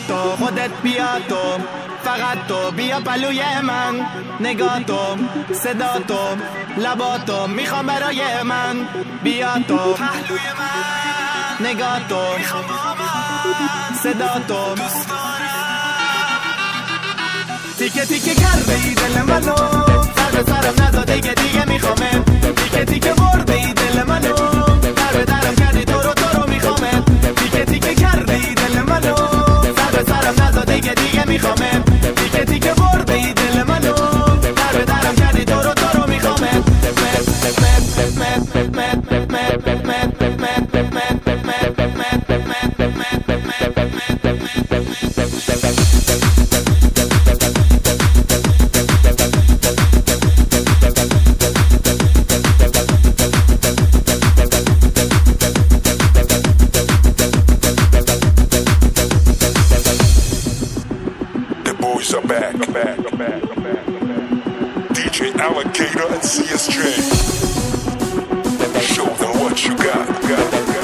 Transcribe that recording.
تو خودت بیا تو، فقط تو بیا پلوی من. نگاه تو، صدا تو، لبا تو میخوام برای من. بیا تو پهلوی من، نگاه تو میخوام با من. صدا تو دوست دارم. تیکه تیکه کردی دل منو، سر به سرم نزا دیگه میخوامه. تیکه تیکه بردی دل منو، در به درم کردی تو رو میخوامه. تیکه تیکه کردی دل منو، سر به سرم نزا دیگه میخوامه. تیکه تیکه بردی دل منو، در به درم کردی تو رو میخوامه. Boys are back. DJ Alligator and CSJ. Show them what you got.